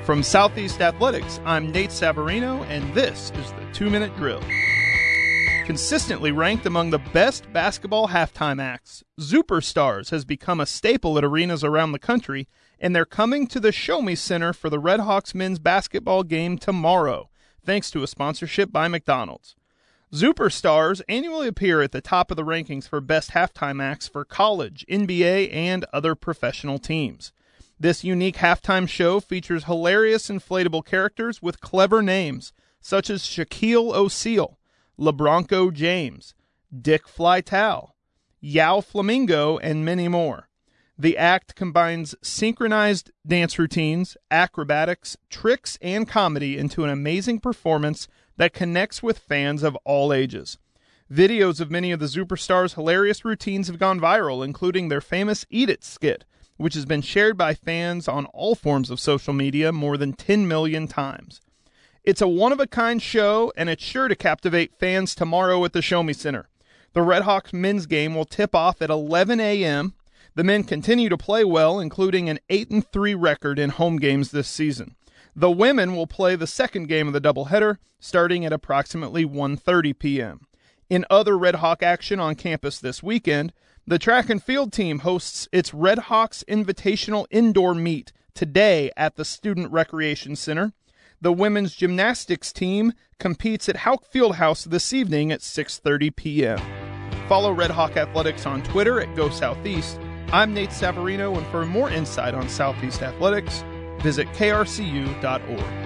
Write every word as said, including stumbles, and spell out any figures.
From Southeast Athletics, I'm Nate Savarino, and this is the two-minute drill. Consistently ranked among the best basketball halftime acts, Superstars has become a staple at arenas around the country, and they're coming to the Show Me Center for the Red Hawks men's basketball game tomorrow, thanks to a sponsorship by McDonald's. Superstars annually appear at the top of the rankings for best halftime acts for college, N B A, and other professional teams. This unique halftime show features hilarious inflatable characters with clever names, such as Shaquille O'Seal, LeBronco James, Dick Flytal, Yao Flamingo, and many more. The act combines synchronized dance routines, acrobatics, tricks, and comedy into an amazing performance that connects with fans of all ages. Videos of many of the Superstars' hilarious routines have gone viral, including their famous Eat It skit, which has been shared by fans on all forms of social media more than ten million times. It's a one-of-a-kind show, and it's sure to captivate fans tomorrow at the Show Me Center. The Red Hawks men's game will tip off at eleven a.m. The men continue to play well, including an eight and three record in home games this season. The women will play the second game of the doubleheader, starting at approximately one thirty p.m. In other Red Hawk action on campus this weekend, the track and field team hosts its Red Hawks Invitational Indoor Meet today at the Student Recreation Center. The women's gymnastics team competes at Houck Fieldhouse this evening at six thirty p.m. Follow Red Hawk Athletics on Twitter at Go Southeast. I'm Nate Savarino, and for more insight on Southeast Athletics, visit K R C U dot org.